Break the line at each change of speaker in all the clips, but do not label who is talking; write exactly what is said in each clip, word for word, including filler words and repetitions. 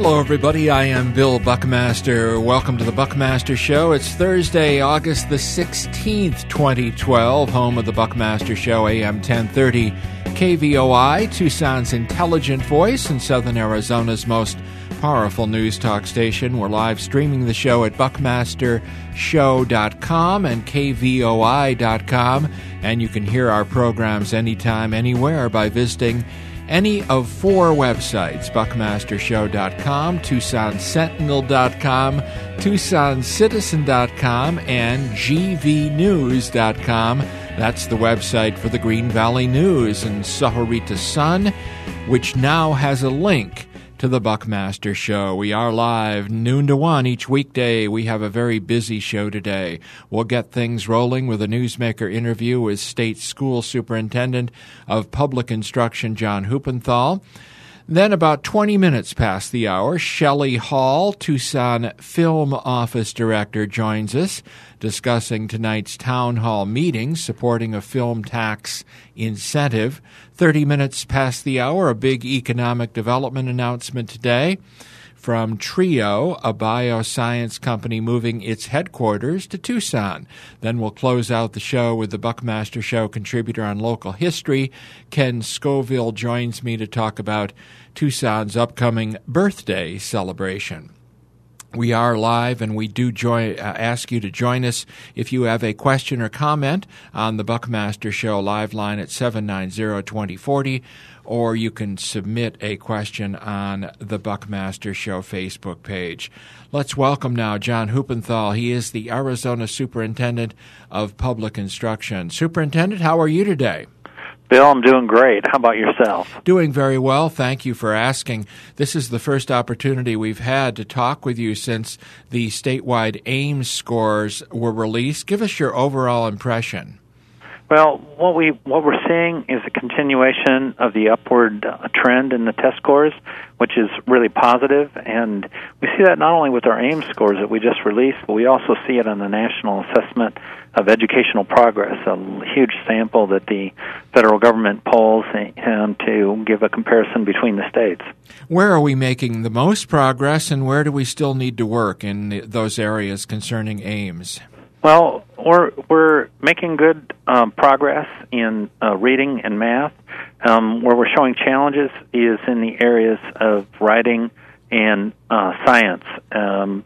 Hello, everybody. I am Bill Buckmaster. Welcome to the Buckmaster Show. It's Thursday, August the sixteenth, twenty twelve, home of the Buckmaster Show, A M ten thirty, K V O I, Tucson's intelligent voice and Southern Arizona's most powerful news talk station. We're live streaming the show at buckmaster show dot com and K V O I dot com, and you can hear our programs anytime, anywhere by visiting any of four websites: buckmaster show dot com, tucson sentinel dot com, tucson citizen dot com, and g v news dot com. That's the website for the Green Valley News and Sahuarita Sun, which now has a link to the Buckmaster Show. We are live noon to one each weekday. We have a very busy show today. We'll get things rolling with a Newsmaker interview with State School Superintendent of Public Instruction John Huppenthal. Then about twenty minutes past the hour, Shelley Hall, Tucson Film Office Director, joins us discussing tonight's town hall meeting supporting a film tax incentive. thirty minutes past the hour, a big economic development announcement today from Trio, a bioscience company moving its headquarters to Tucson. Then we'll close out the show with the Buckmaster Show contributor on local history. Ken Scoville joins me to talk about Tucson's upcoming birthday celebration. We are live, and we do join, uh, ask you to join us if you have a question or comment on the Buckmaster Show live line at seven nine zero, two zero four zero, or you can submit a question on the Buckmaster Show Facebook page. Let's welcome now John Huppenthal. He is the Arizona Superintendent of Public Instruction. Superintendent, how are you today?
Bill, I'm doing great. How about yourself?
Doing very well. Thank you for asking. This is the first opportunity we've had to talk with you since the statewide Ames scores were released. Give us your overall impression.
Well, what we what we're seeing is a continuation of the upward uh, trend in the test scores, which is really positive, and we see that not only with our Ames scores that we just released, but we also see it on the National Assessment of Educational Progress, a huge sample that the federal government polls um, to give a comparison between the states.
Where are we making the most progress, and where do we still need to work in the, those areas concerning Ames?
Well, we're we're making good um, progress in uh, reading and math. Um, where we're showing challenges is in the areas of writing and uh, science. Um,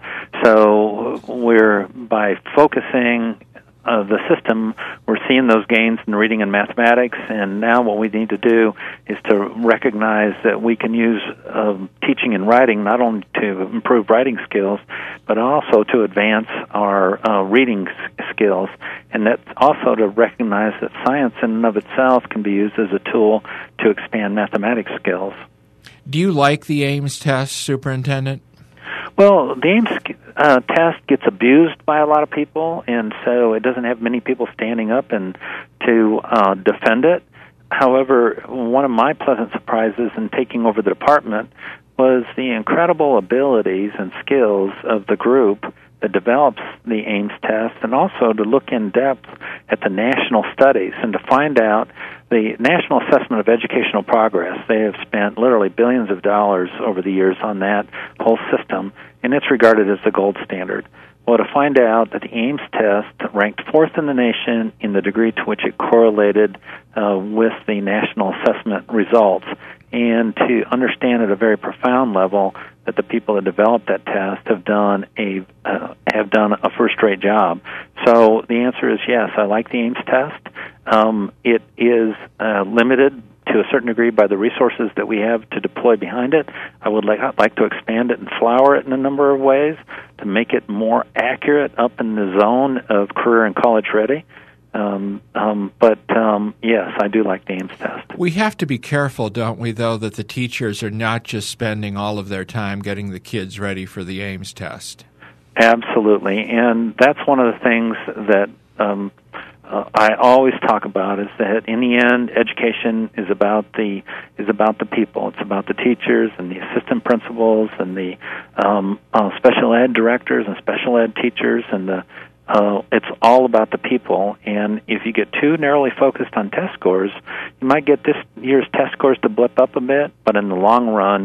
so we're by focusing Uh, the system, we're seeing those gains in reading and mathematics, and now what we need to do is to recognize that we can use um, teaching and writing not only to improve writing skills, but also to advance our uh, reading s- skills, and that's also to recognize that science in and of itself can be used as a tool to expand mathematics skills.
Do you like the Ames test, Superintendent?
Well, the Ames uh, test gets abused by a lot of people, and so it doesn't have many people standing up and to uh, defend it. However, one of my pleasant surprises in taking over the department was the incredible abilities and skills of the group that develops the Ames test, and also to look in depth at the national studies and to find out the National Assessment of Educational Progress. They have spent literally billions of dollars over the years on that whole system, and it's regarded as the gold standard. Well, to find out that the Ames test ranked fourth in the nation in the degree to which it correlated uh, with the national assessment results, and to understand at a very profound level that the people that developed that test have done a uh, have done a first-rate job. So the answer is yes. I like the Ames test. Um, it is uh, limited to a certain degree by the resources that we have to deploy behind it. I would like, I'd like to expand it and flower it in a number of ways to make it more accurate up in the zone of career and college ready. Um, um, but, um, yes, I do like the Ames test.
We have to be careful, don't we, though, that the teachers are not just spending all of their time getting the kids ready for the Ames test.
Absolutely, and that's one of the things that um, uh, I always talk about is that in the end, education is about the is about the people. It's about the teachers and the assistant principals and the um, uh, special ed directors and special ed teachers and the Uh, it's all about the people, and if you get too narrowly focused on test scores, you might get this year's test scores to blip up a bit, but in the long run,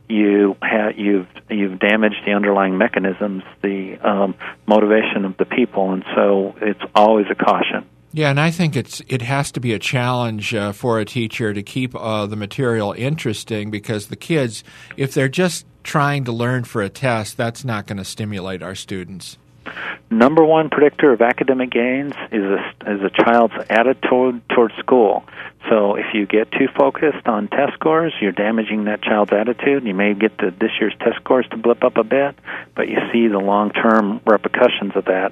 you ha- you've you've damaged the underlying mechanisms, the um, motivation of the people, and so it's always a caution.
Yeah, and I think it's it has to be a challenge uh, for a teacher to keep uh, the material interesting, because the kids, if they're just trying to learn for a test, that's not going to stimulate our students.
Number one predictor of academic gains is a, is a child's attitude toward school. So if you get too focused on test scores, you're damaging that child's attitude. You may get the, this year's test scores to blip up a bit, but you see the long-term repercussions of that.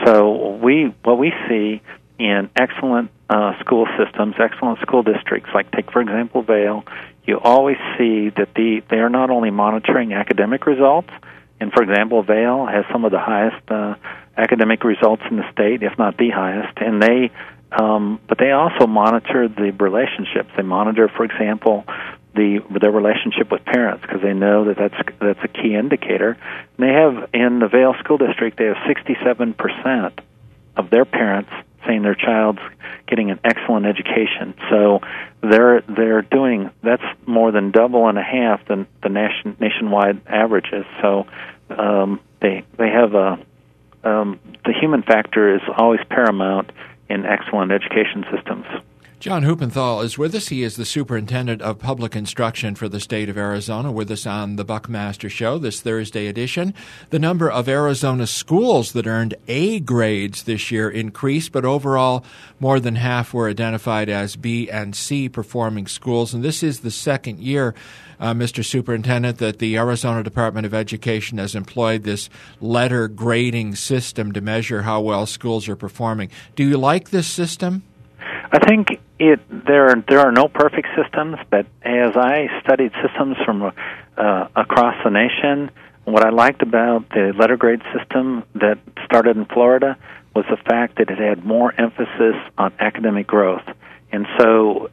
So we what we see in excellent uh, school systems, excellent school districts, like take, for example, Vail, you always see that the they are not only monitoring academic results, and, for example, Vail has some of the highest uh, academic results in the state, if not the highest, and they, um, but they also monitor the relationships. They monitor, for example, the their relationship with parents, because they know that that's that's a key indicator. And they have, in the Vail School District, they have sixty-seven percent of their parents saying their child's getting an excellent education. So they're they're doing, that's more than double and a half than the nation, nationwide averages. So um, they they have a um, the human factor is always paramount in excellent education systems.
John Huppenthal is with us. He is the Superintendent of Public Instruction for the state of Arizona, with us on the Buckmaster Show, this Thursday edition. The number of Arizona schools that earned A grades this year increased, but overall more than half were identified as B and C performing schools. And this is the second year, uh, Mister Superintendent, that the Arizona Department of Education has employed this letter grading system to measure how well schools are performing. Do you like this system?
I think it there there are no perfect systems, but as I studied systems from uh, across the nation, what I liked about the letter grade system that started in Florida was the fact that it had more emphasis on academic growth. And so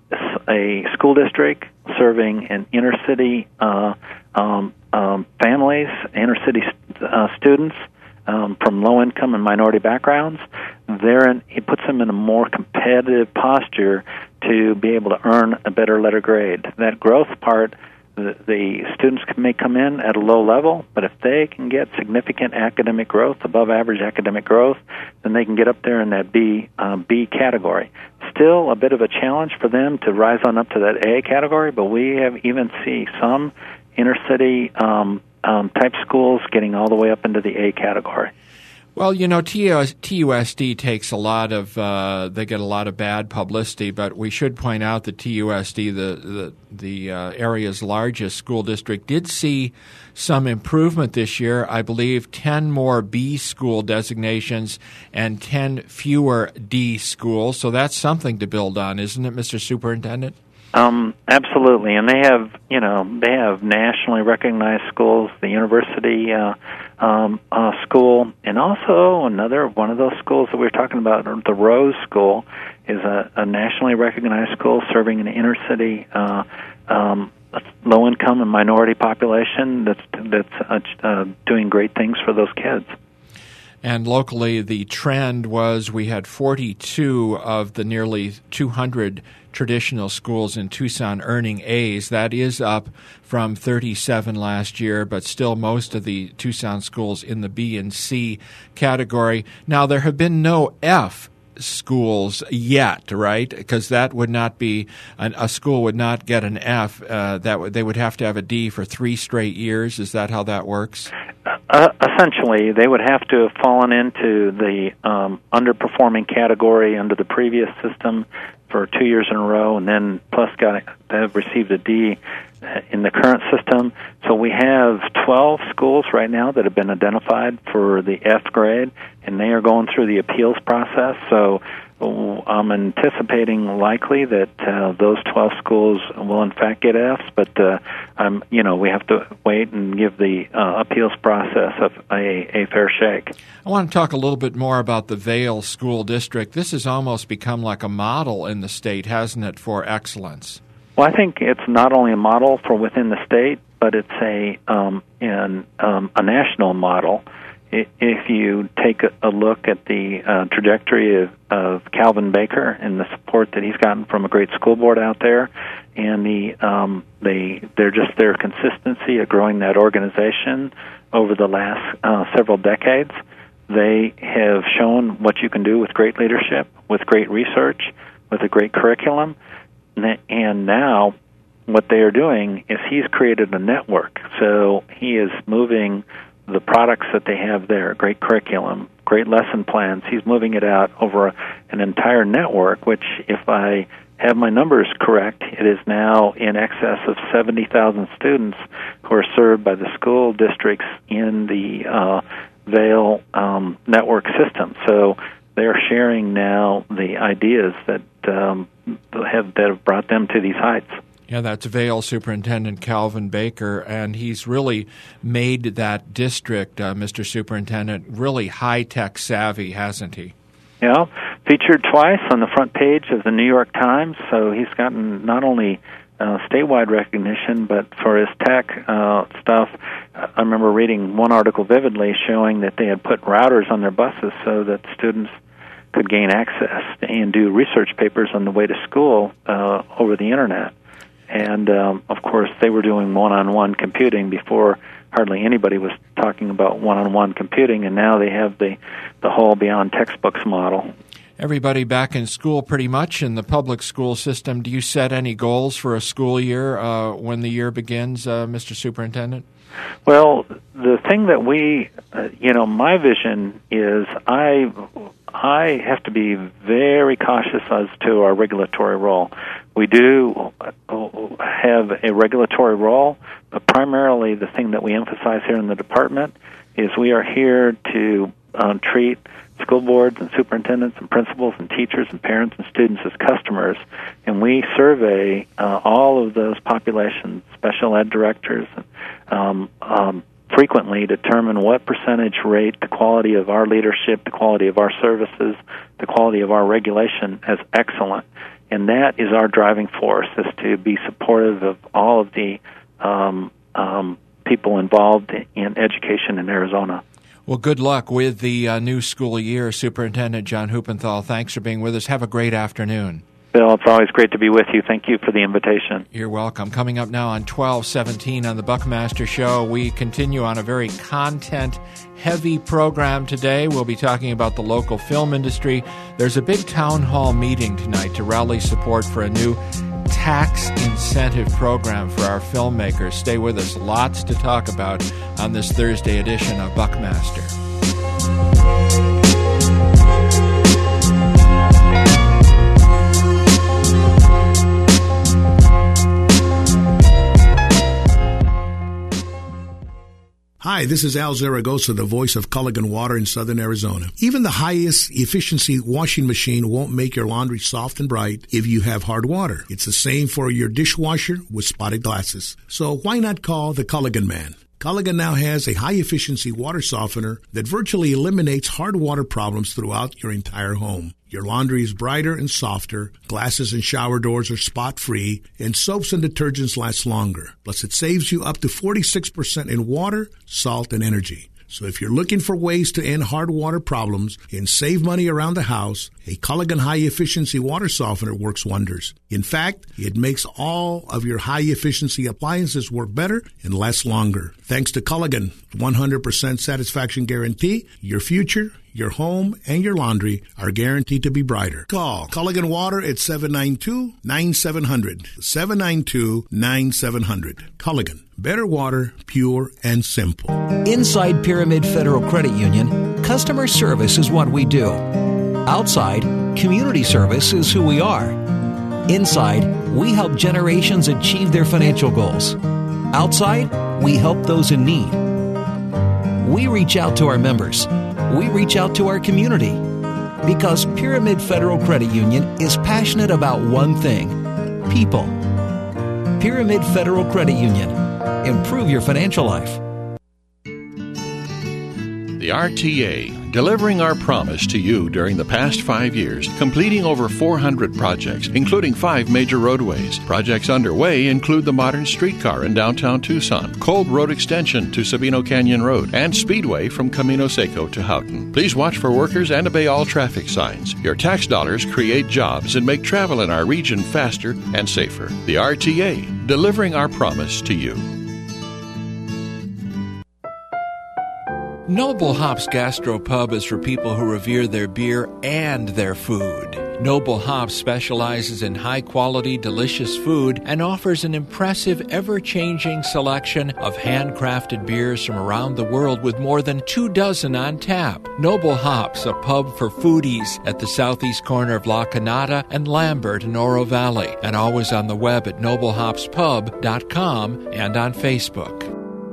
a school district serving in inner city uh, um, um, families, inner city uh, students, Um, from low-income and minority backgrounds, therein it puts them in a more competitive posture to be able to earn a better letter grade. That growth part, the, the students may come in at a low level, but if they can get significant academic growth, above average academic growth, then they can get up there in that B uh, B category. Still a bit of a challenge for them to rise on up to that A category, but we have even see some inner city um, Um, type schools getting all the way up into the A category.
Well, you know, T U S D takes a lot of, uh, they get a lot of bad publicity, but we should point out that T U S D, the the, the uh, area's largest school district, did see some improvement this year. I believe ten more B school designations and ten fewer D schools. So that's something to build on, isn't it, Mister Superintendent?
Um, absolutely, and they have, you know, they have nationally recognized schools, the university uh, um, uh, school, and also another one of those schools that we were talking about, the Rose School, is a, a nationally recognized school serving an inner city, uh, um, low-income and minority population that's that's uh, uh, doing great things for those kids.
And locally, the trend was we had forty-two of the nearly two hundred traditional schools in Tucson earning A's. That is up from thirty-seven last year, but still most of the Tucson schools in the B and C category. Now, there have been no F schools yet, right? Because that would not be, an, a school would not get an F. Uh, that would, they would have to have a D for three straight years. Is that how that works?
Uh, essentially, they would have to have fallen into the um, underperforming category under the previous system for two years in a row, and then plus got have received a D in the current system. So we have twelve schools right now that have been identified for the F grade, and they are going through the appeals process. So I'm anticipating likely that uh, those twelve schools will in fact get Fs, but uh, um, you know, we have to wait and give the uh, appeals process a, a fair shake.
I want to talk a little bit more about the Vail School District. This has almost become like a model in the state, hasn't it, for excellence?
Well, I think it's not only a model for within the state, but it's a um, in, um, a national model. if you take a look at the uh, trajectory of, of Calvin Baker and the support that he's gotten from a great school board out there, and the um, they they're just their consistency of growing that organization over the last uh, several decades, they have shown what you can do with great leadership, with great research, with a great curriculum, and now what they are doing is he's created a network. So he is moving the products that they have there, great curriculum, great lesson plans. He's moving it out over an entire network, which, if I have my numbers correct, it is now in excess of seventy thousand students who are served by the school districts in the uh, Vail um, network system. So they're sharing now the ideas that um, have that have brought them to these heights.
Yeah, that's Vail Superintendent Calvin Baker, and he's really made that district, uh, Mister Superintendent, really high-tech savvy, hasn't he?
Yeah, featured twice on the front page of the New York Times, so he's gotten not only uh, statewide recognition, but for his tech uh, stuff. I remember reading one article vividly showing that they had put routers on their buses so that students could gain access and do research papers on the way to school uh, over the Internet. And, um, of course, they were doing one-on-one computing before hardly anybody was talking about one-on-one computing, and now they have the, the whole beyond textbooks model.
Everybody back in school pretty much in the public school system. Do you set any goals for a school year uh, when the year begins, uh, Mister Superintendent?
Well, the thing that we, uh, you know, my vision is I I have to be very cautious as to our regulatory role. We do have a regulatory role, but primarily the thing that we emphasize here in the department is we are here to um, treat school boards and superintendents and principals and teachers and parents and students as customers, and we survey uh, all of those populations, special ed directors, and, um, um, frequently determine what percentage rate the quality of our leadership, the quality of our services, the quality of our regulation as excellent. And that is our driving force, is to be supportive of all of the um, um, people involved in education in Arizona.
Well, good luck with the uh, new school year, Superintendent John Huppenthal. Thanks for being with us. Have a great afternoon.
Bill, it's always great to be with you. Thank you for the invitation.
You're welcome. Coming up now on twelve seventeen on the Buckmaster Show, we continue on a very content-heavy program today. We'll be talking about the local film industry. There's a big town hall meeting tonight to rally support for a new tax incentive program for our filmmakers. Stay with us. Lots to talk about on this Thursday edition of Buckmaster.
Hi, this is Al Zaragoza, the voice of Culligan Water in Southern Arizona. Even the highest efficiency washing machine won't make your laundry soft and bright if you have hard water. It's the same for your dishwasher with spotted glasses. So why not call the Culligan Man? Culligan now has a high-efficiency water softener that virtually eliminates hard water problems throughout your entire home. Your laundry is brighter and softer, glasses and shower doors are spot-free, and soaps and detergents last longer. Plus, it saves you up to forty-six percent in water, salt, and energy. So if you're looking for ways to end hard water problems and save money around the house, a Culligan high-efficiency water softener works wonders. In fact, it makes all of your high-efficiency appliances work better and last longer. Thanks to Culligan one hundred percent satisfaction guarantee, your future, your home, and your laundry are guaranteed to be brighter. Call Culligan Water at seven nine two, nine seven zero zero, seven nine two, nine seven zero zero. Culligan. Better water, pure and simple.
Inside Pyramid Federal Credit Union, customer service is what we do. Outside, community service is who we are. Inside, we help generations achieve their financial goals. Outside, we help those in need. We reach out to our members. We reach out to our community. Because Pyramid Federal Credit Union is passionate about one thing: people. Pyramid Federal Credit Union. Improve your financial life.
The R T A, delivering our promise to you during the past five years, completing over four hundred projects, including five major roadways. Projects underway include the modern streetcar in downtown Tucson, Cold Road Extension to Sabino Canyon Road, and Speedway from Camino Seco to Houghton. Please watch for workers and obey all traffic signs. Your tax dollars create jobs and make travel in our region faster and safer. The R T A, delivering our promise to you.
Noble Hops Gastropub is for people who revere their beer and their food. Noble Hops specializes in high-quality, delicious food and offers an impressive, ever-changing selection of handcrafted beers from around the world with more than two dozen on tap. Noble Hops, a pub for foodies at the southeast corner of La Canada and Lambert in Oro Valley, and always on the web at noble hops pub dot com and on Facebook.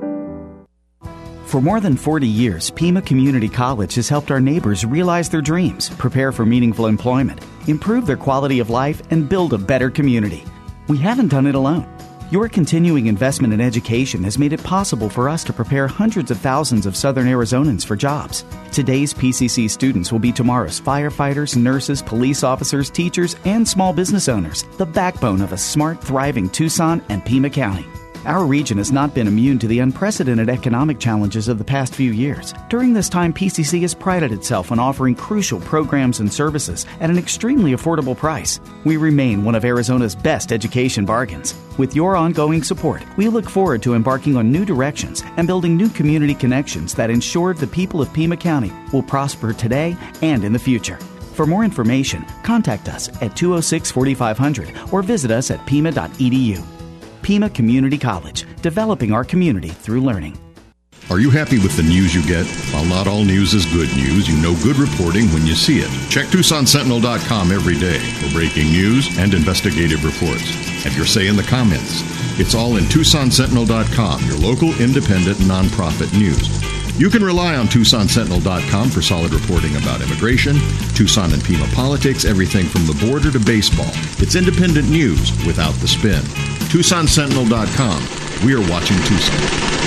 For more than forty years, Pima Community College has helped our neighbors realize their dreams, prepare for meaningful employment, improve their quality of life, and build a better community. We haven't done it alone. Your continuing investment in education has made it possible for us to prepare hundreds of thousands of Southern Arizonans for jobs. Today's P C C students will be tomorrow's firefighters, nurses, police officers, teachers, and small business owners, the backbone of a smart, thriving Tucson and Pima County. Our region has not been immune to the unprecedented economic challenges of the past few years. During this time, P C C has prided itself on offering crucial programs and services at an extremely affordable price. We remain one of Arizona's best education bargains. With your ongoing support, we look forward to embarking on new directions and building new community connections that ensure the people of Pima County will prosper today and in the future. For more information, contact us at two oh six, forty-five hundred or visit us at pima dot e d u. Pima Community College, developing our community through learning.
Are you happy with the news you get? While not all news is good news, you know good reporting when you see it. Check Tucson Sentinel dot com every day for breaking news and investigative reports. Have your say in the comments. It's all in Tucson Sentinel dot com, your local independent nonprofit news. You can rely on Tucson Sentinel dot com for solid reporting about immigration, Tucson and Pima politics, everything from the border to baseball. It's independent news without the spin. Tucson Sentinel dot com. We are watching Tucson.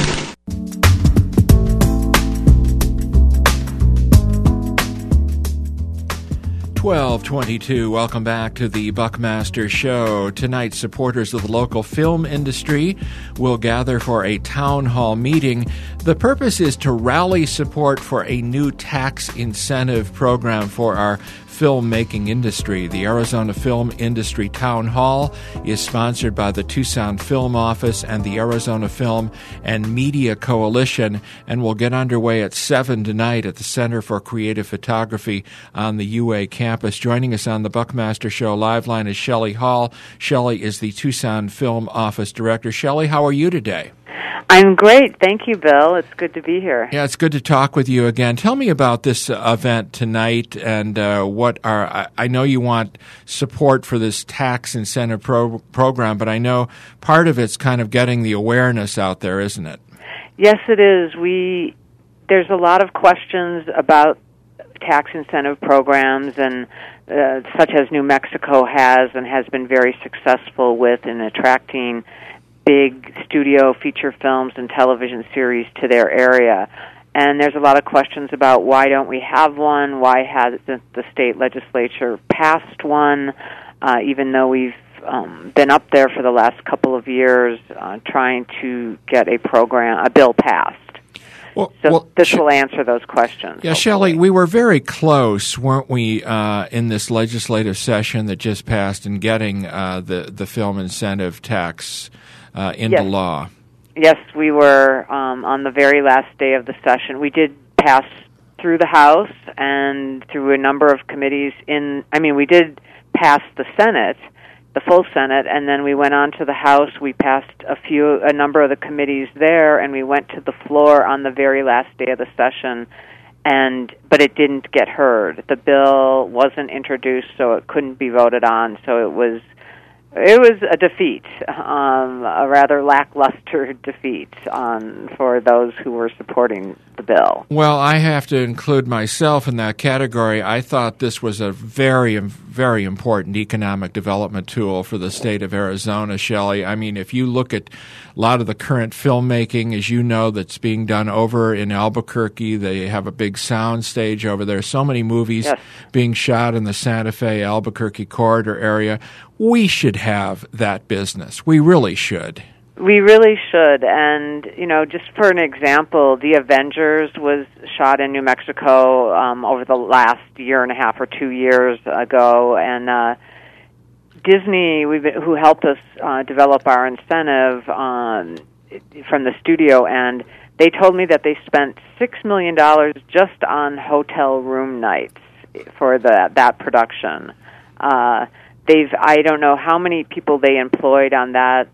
twelve twenty-two. Welcome back to the Buckmaster Show. Tonight, supporters of the local film industry will gather for a town hall meeting. The purpose is to rally support for a new tax incentive program for our filmmaking industry. The Arizona Film Industry Town Hall is sponsored by the Tucson Film Office and the Arizona Film and Media Coalition and will get underway at seven tonight at the Center for Creative Photography on the U A campus. Joining us on the Buckmaster Show live line is Shelley Hall. Shelley is the Tucson Film Office Director. Shelley, how are you today?
I'm great. Thank you, Bill. It's good to be here.
Yeah, it's good to talk with you again. Tell me about this uh, event tonight and uh, what are, I, I know you want support for this tax incentive pro- program, but I know part of it's kind of getting the awareness out there, isn't it?
Yes, it is. We There's a lot of questions about tax incentive programs, and uh, such as New Mexico has and has been very successful with in attracting big studio feature films and television series to their area. And there's a lot of questions about why don't we have one, why hasn't the state legislature passed one, uh, even though we've um, been up there for the last couple of years uh, trying to get a program, a bill passed.
Well,
so
well,
this
Sh-
will answer those questions.
Yeah,
hopefully.
Shelley, we were very close, weren't we, uh, in this legislative session that just passed in getting uh, the, the film incentive tax uh, into
yes.
law?
Yes, we were um, on the very last day of the session. We did pass through the House and through a number of committees in, I mean, we did pass the Senate, the full Senate, and then we went on to the House. We passed a few, a number of the committees there, and we went to the floor on the very last day of the session, and but it didn't get heard. The bill wasn't introduced, so it couldn't be voted on, so it was It was a defeat, um, a rather lackluster defeat um, for those who were supporting the bill.
Well, I have to include myself in that category. I thought this was a very, very important economic development tool for the state of Arizona, Shelley. I mean, if you look at a lot of the current filmmaking, as you know, that's being done over in Albuquerque, they have a big sound stage over there. So many movies
yes.
being shot in the Santa Fe, Albuquerque corridor area. We should have that business. We really should.
We really should. And, you know, just for an example, The Avengers was shot in New Mexico um, over the last year and a half or two years ago. And uh, Disney, we've been, who helped us uh, develop our incentive um, from the studio end, they told me that they spent six million dollars just on hotel room nights for the, that production. Uh They've, I don't know how many people they employed on that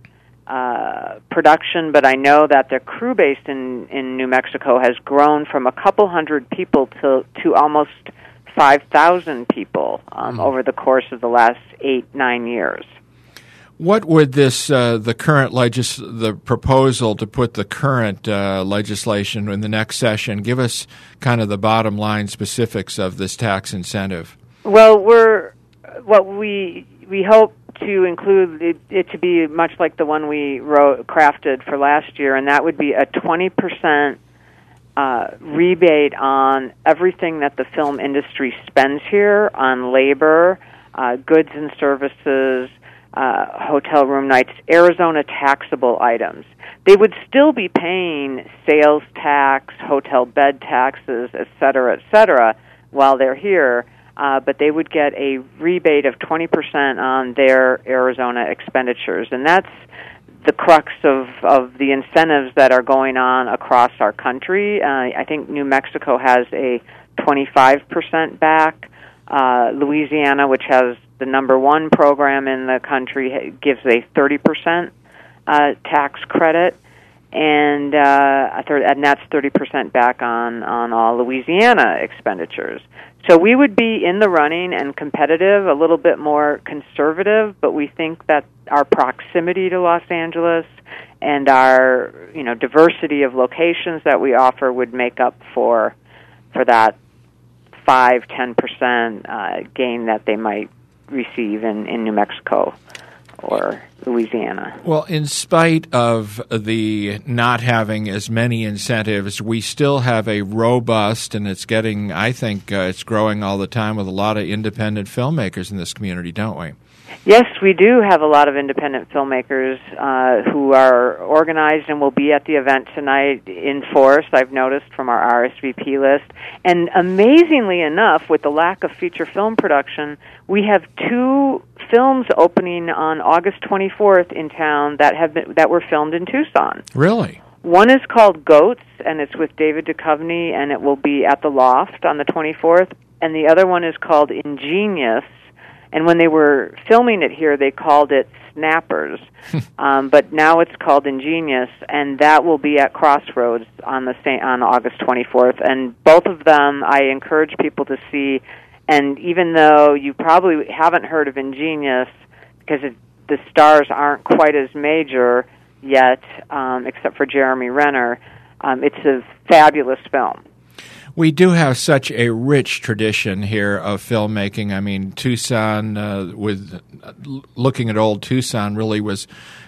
uh, production, but I know that their crew base in, in New Mexico has grown from a couple hundred people to, to almost five thousand people um, mm-hmm. over the course of the last eight, nine years.
What would this, uh, the current legis- the proposal to put the current uh, legislation in the next session, give us kind of the bottom line specifics of this tax incentive?
Well, we're... What we we hope to include it, it to be much like the one we wrote crafted for last year, and that would be a twenty percent uh, rebate on everything that the film industry spends here on labor, uh, goods and services, uh, hotel room nights, Arizona taxable items. They would still be paying sales tax, hotel bed taxes, et cetera, et cetera, while they're here. Uh, but they would get a rebate of twenty percent on their Arizona expenditures. And that's the crux of, of the incentives that are going on across our country. Uh, I think New Mexico has a twenty-five percent back. Uh, Louisiana, which has the number one program in the country, gives a thirty percent uh, tax credit. And uh, a third, and that's thirty percent back on, on all Louisiana expenditures. So we would be in the running and competitive, a little bit more conservative, but we think that our proximity to Los Angeles and our, you know, diversity of locations that we offer would make up for for that five, ten percent uh, gain that they might receive in, in New Mexico or Louisiana.
Well, in spite of the not having as many incentives, we still have a robust, and it's getting, I think uh, it's growing all the time with a lot of independent filmmakers in this community, don't we?
Yes, we do have a lot of independent filmmakers uh, who are organized and will be at the event tonight in force, I've noticed from our R S V P list. And amazingly enough, with the lack of feature film production, we have two films opening on August twenty-fourth in town that have been, that were filmed in Tucson.
Really?
One is called Goats, and it's with David Duchovny, and it will be at the Loft on the twenty-fourth. And the other one is called Ingenious. And when they were filming it here, they called it Snappers, um, but now it's called Ingenious, and that will be at Crossroads on the same, on August twenty-fourth. And both of them, I encourage people to see. And even though you probably haven't heard of Ingenious, because it, the stars aren't quite as major yet, um, except for Jeremy Renner, um, it's a fabulous film.
We do have such a rich tradition here of filmmaking. I mean, Tucson, uh, with uh, looking at old Tucson, really was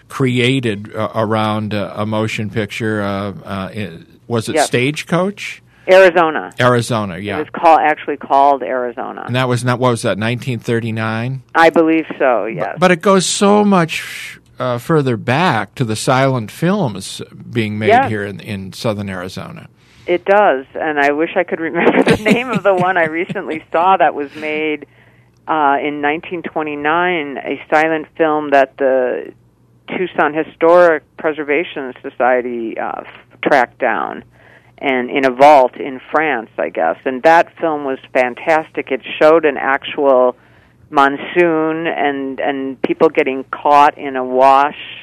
created uh, around uh, a motion picture. Uh, uh, it, was it
yes.
Stagecoach?
Arizona.
Arizona, yeah.
It was call, actually called Arizona.
And that was not, what was that, nineteen thirty-nine?
I believe so, yes.
But, but it goes so much uh, further back to the silent films being made
yes.
here in, in southern Arizona.
It does, and I wish I could remember the name of the one I recently saw that was made uh, in nineteen twenty-nine, a silent film that the Tucson Historic Preservation Society uh, tracked down, and in a vault in France, I guess. And that film was fantastic. It showed an actual monsoon and, and people getting caught in a wash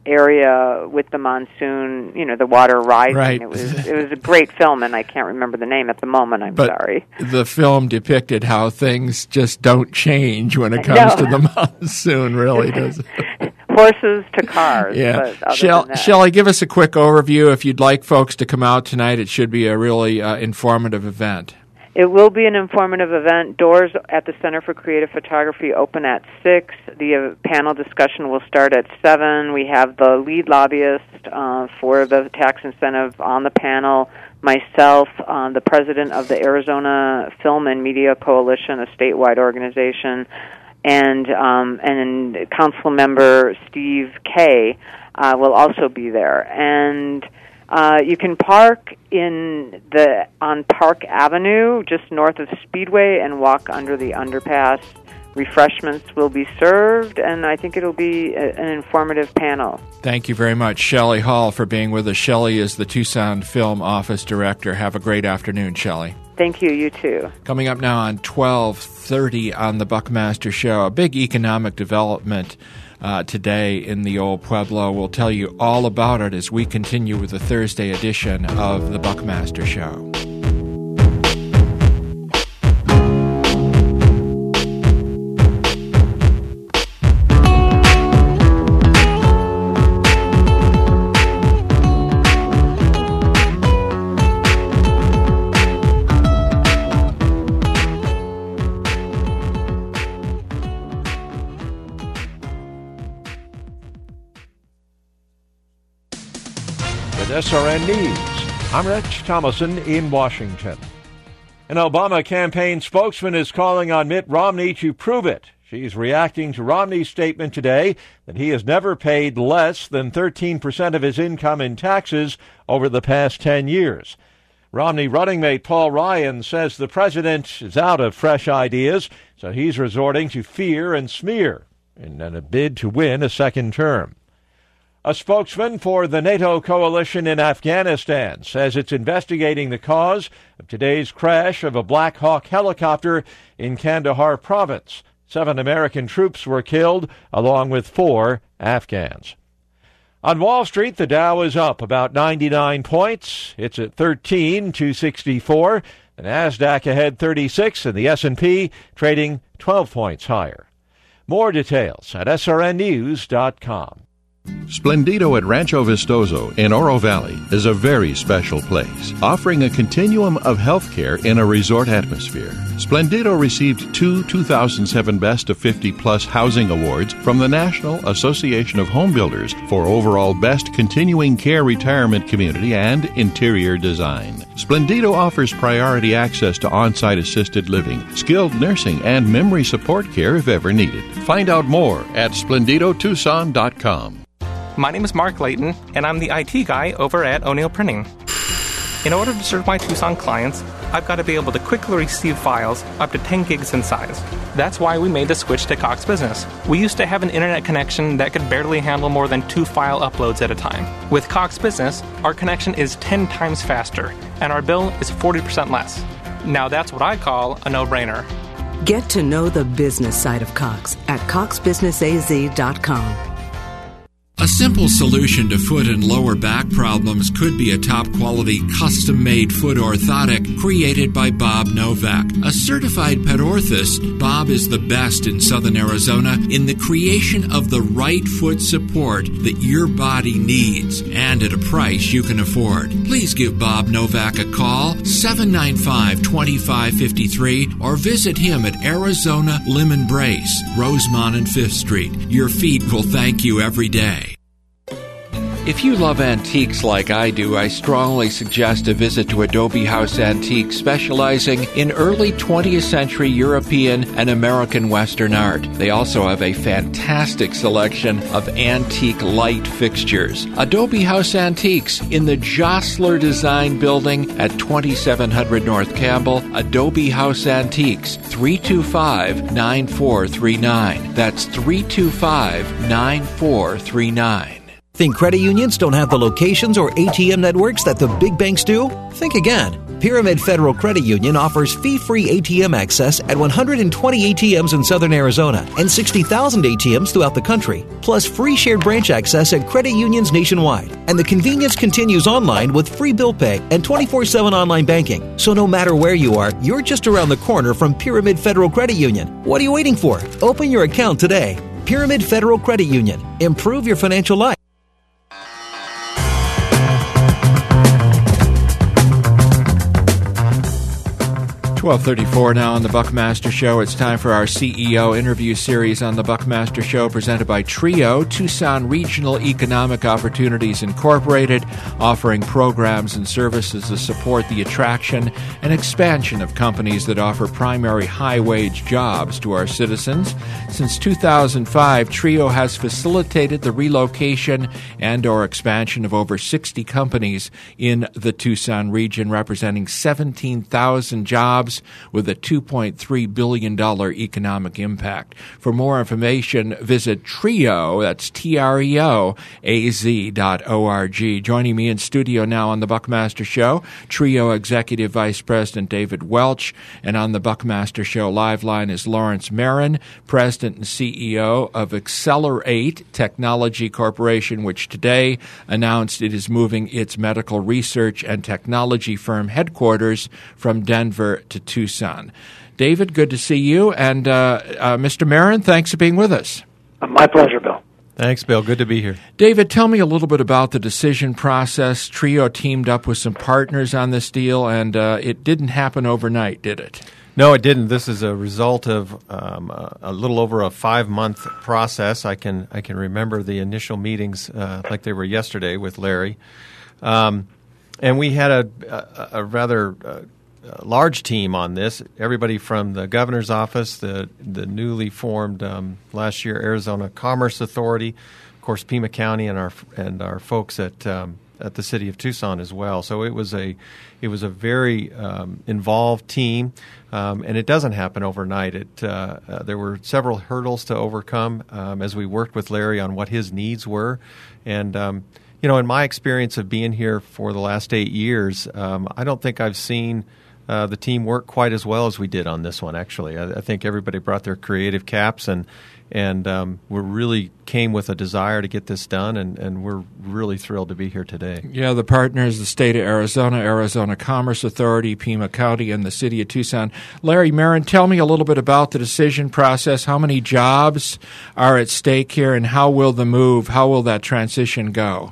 area with the monsoon, you know, the water rising.
Right.
It was it was a great film, and I can't remember the name at the moment. I'm
but
sorry.
The film depicted how things just don't change when it comes
No.
to the monsoon, really, does it?
Horses to cars.
Yeah.
But other
Shell,
than that-
Shelley, give us a quick overview. If you'd like folks to come out tonight, it should be a really uh, informative event.
It will be an informative event. Doors at the Center for Creative Photography open at six. The uh, panel discussion will start at seven. We have the lead lobbyist uh, for the tax incentive on the panel, myself, uh, the president of the Arizona Film and Media Coalition, a statewide organization, and um, and council member Steve Kay uh, will also be there. And Uh, you can park in the on Park Avenue, just north of Speedway, and walk under the underpass. Refreshments will be served, and I think it'll be a, an informative panel.
Thank you very much, Shelley Hall, for being with us. Shelley is the Tucson Film Office Director. Have a great afternoon, Shelley.
Thank you. You too.
Coming up now on twelve thirty on the Buckmaster Show, a big economic development Uh, today in the Old Pueblo. We'll tell you all about it as we continue with the Thursday edition of the Buckmaster Show.
S R N News. I'm Rich Thomason in Washington. An Obama campaign spokesman is calling on Mitt Romney to prove it. She's reacting to Romney's statement today that he has never paid less than thirteen percent of his income in taxes over the past ten years. Romney running mate Paul Ryan says the president is out of fresh ideas, so he's resorting to fear and smear in a bid to win a second term. A spokesman for the NATO coalition in Afghanistan says it's investigating the cause of today's crash of a Black Hawk helicopter in Kandahar province. Seven American troops were killed, along with four Afghans. On Wall Street, the Dow is up about ninety-nine points. It's at thirteen thousand two hundred sixty-four. The NASDAQ ahead thirty-six, and the S and P trading twelve points higher. More details at S R N news dot com.
Splendido at Rancho Vistoso in Oro Valley is a very special place, offering a continuum of health care in a resort atmosphere. Splendido received two two thousand seven Best of fifty Plus Housing Awards from the National Association of Home Builders for overall Best Continuing Care Retirement Community and Interior Design. Splendido offers priority access to on-site assisted living, skilled nursing, and memory support care if ever needed. Find out more at splendido tucson dot com.
My name is Mark Layton, and I'm the I T guy over at O'Neill Printing. In order to serve my Tucson clients, I've got to be able to quickly receive files up to ten gigs in size. That's why we made the switch to Cox Business. We used to have an internet connection that could barely handle more than two file uploads at a time. With Cox Business, our connection is ten times faster, and our bill is forty percent less. Now that's what I call a no-brainer.
Get to know the business side of Cox at cox business a z dot com.
A simple solution to foot and lower back problems could be a top-quality, custom-made foot orthotic created by Bob Novak. A certified pet orthist, Bob is the best in Southern Arizona in the creation of the right foot support that your body needs, and at a price you can afford. Please give Bob Novak a call, seven nine five, two five five three, or visit him at Arizona Lemon Brace, Rosemont and Fifth Street. Your feet will thank you every day. If you love antiques like I do, I strongly suggest a visit to Adobe House Antiques, specializing in early twentieth century European and American Western art. They also have a fantastic selection of antique light fixtures. Adobe House Antiques in the Jostler Design Building at twenty-seven hundred North Campbell. Adobe House Antiques, three two five, nine four three nine. That's three two five, nine four three nine.
Think credit unions don't have the locations or A T M networks that the big banks do? Think again. Pyramid Federal Credit Union offers fee-free A T M access at one hundred twenty A T Ms in southern Arizona and sixty thousand A T Ms throughout the country, plus free shared branch access at credit unions nationwide. And the convenience continues online with free bill pay and twenty-four seven online banking. So no matter where you are, you're just around the corner from Pyramid Federal Credit Union. What are you waiting for? Open your account today. Pyramid Federal Credit Union. Improve your financial life.
twelve thirty-four now on the Buckmaster Show. It's time for our C E O interview series on the Buckmaster Show, presented by TRIO, Tucson Regional Economic Opportunities Incorporated, offering programs and services to support the attraction and expansion of companies that offer primary high-wage jobs to our citizens. Since two thousand five, TRIO has facilitated the relocation and or expansion of over sixty companies in the Tucson region, representing seventeen thousand jobs with a two point three billion dollars economic impact. For more information, visit TRIO, that's T R E O, A Z dot O R G. Joining me in studio now on the Buckmaster Show, TRIO Executive Vice President David Welch, and on the Buckmaster Show live line is Lawrence Marin, President and C E O of Accelerate Technology Corporation, which today announced it is moving its medical research and technology firm headquarters from Denver to Tucson. David, good to see you. And uh, uh, Mister Marin, thanks for being with us.
My pleasure, Bill.
Thanks, Bill. Good to be here.
David, tell me a little bit about the decision process. TRIO teamed up with some partners on this deal, and uh, it didn't happen overnight, did it?
No, it didn't. This is a result of um, a, a little over a five-month process. I can I can remember the initial meetings uh, like they were yesterday with Larry. Um, and we had a, a, a rather uh, large team on this. Everybody from the governor's office, the the newly formed um, last year Arizona Commerce Authority, of course Pima County, and our and our folks at um, at the city of Tucson as well. So it was a it was a very um, involved team, um, and it doesn't happen overnight. It uh, uh, there were several hurdles to overcome um, as we worked with Larry on what his needs were, and um, you know, in my experience of being here for the last eight years, um, I don't think I've seen Uh, the team worked quite as well as we did on this one, actually. I, I think everybody brought their creative caps, and and um, we really came with a desire to get this done, and, and we're really thrilled to be here today.
Yeah, the partners, the state of Arizona, Arizona Commerce Authority, Pima County, and the city of Tucson. Larry Marin, tell me a little bit about the decision process. How many jobs are at stake here, and how will the move, how will that transition go?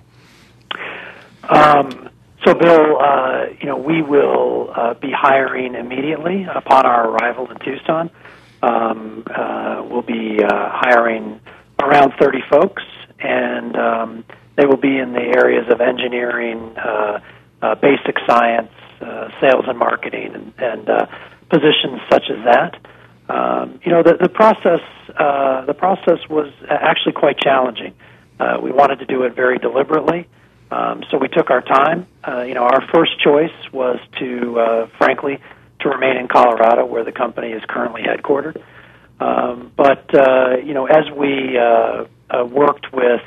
Um. So, Bill, uh, you know, we will uh, be hiring immediately upon our arrival in Tucson. Um, uh, we'll be uh, hiring around thirty folks, and um, they will be in the areas of engineering, uh, uh, basic science, uh, sales and marketing, and, and uh, positions such as that. Um, you know, the, the process uh, the process was actually quite challenging. Uh, we wanted to do it very deliberately. Um, so we took our time. Uh, you know, our first choice was to, uh, frankly, to remain in Colorado, where the company is currently headquartered. Um, but uh, you know, as we uh, uh, worked with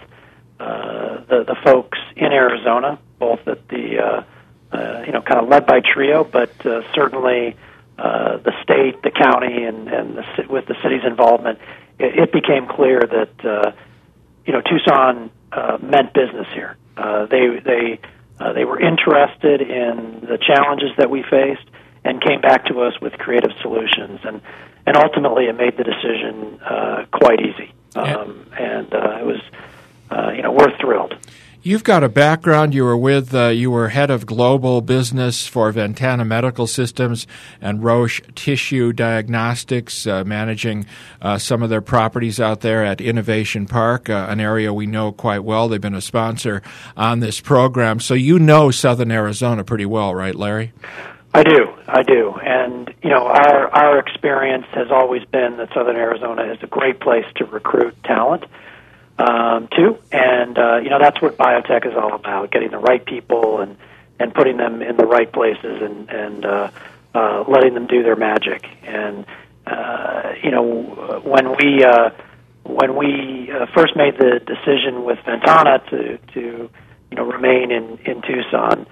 uh, the the folks in Arizona, both at the uh, uh, you know, kind of led by TRIO, but uh, certainly uh, the state, the county, and and the, with the city's involvement, it, it became clear that uh, you know, Tucson uh, meant business here. Uh, they they uh, they were interested in the challenges that we faced and came back to us with creative solutions, and, and ultimately it made the decision uh, quite easy. Um, and uh, it was uh, you know, we're thrilled.
You've got a background. You were with, uh, you were head of global business for Ventana Medical Systems and Roche Tissue Diagnostics, uh, managing uh, some of their properties out there at Innovation Park, uh, an area we know quite well. They've been a sponsor on this program. So you know Southern Arizona pretty well, right, Larry?
I do, I do. And, you know, our, our experience has always been that Southern Arizona is a great place to recruit talent. Um, too, and uh, you know, that's what biotech is all about: getting the right people and, and putting them in the right places, and and uh, uh, letting them do their magic. And uh, you know, when we uh, when we uh, first made the decision with Ventana to to you know, remain in in Tucson,